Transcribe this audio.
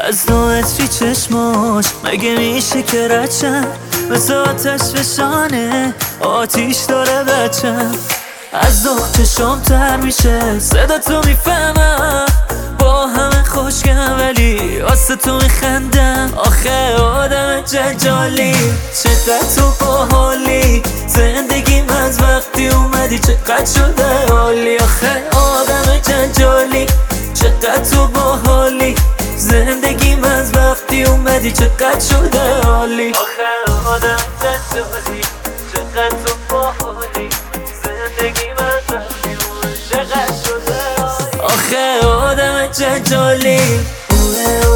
از نوعتری چشماش مگه میشه که رچم مثل آتش فشانه آتیش داره بچم از داغ چشام تر میشه صدا تو میفهمم با همه خوشگم ولی واسه تو میخندم آخه آدم جنجالی چقدر تو باحالی زندگیم از وقتی اومدی چقدر شده حالی آخه آدم جنجالی چقدر تو باحالی زندگیم از وقتی اومدی چقدر شده حالی آخه آدم جنجالی چقدر تو باحالی زندگیم از وقتی اومدی چقدر شده حالی آخه آدم جنجالی